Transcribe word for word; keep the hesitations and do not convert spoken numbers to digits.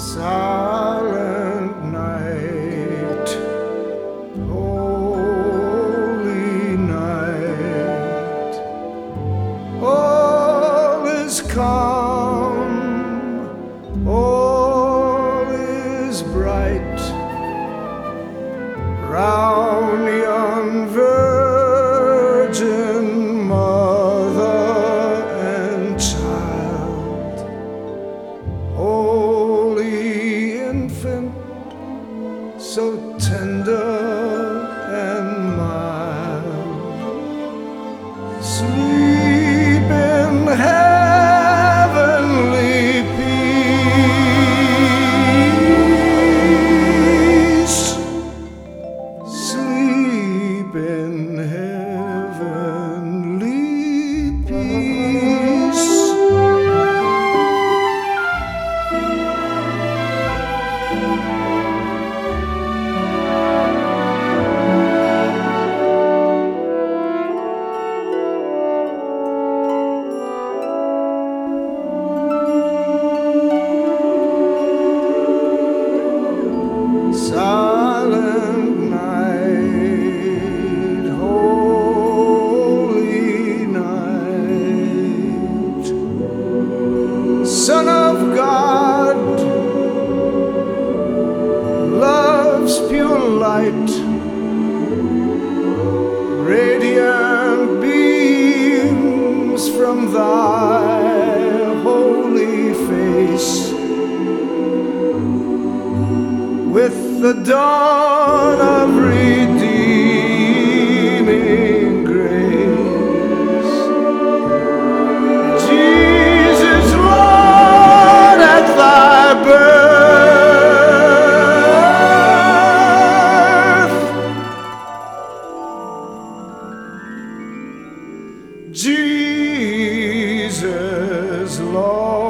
Silent night, holy night, all is calm, all is bright, round yon virgin mother and child, holy infant, so tender and mild, sleep in heavenly peace, sleep in heavenly peace. Silent night, holy night, Son of God, love's pure light, radiant beams from thy holy face. With the dawn of redeeming grace, Jesus, Lord, at thy birth, Jesus, Lord.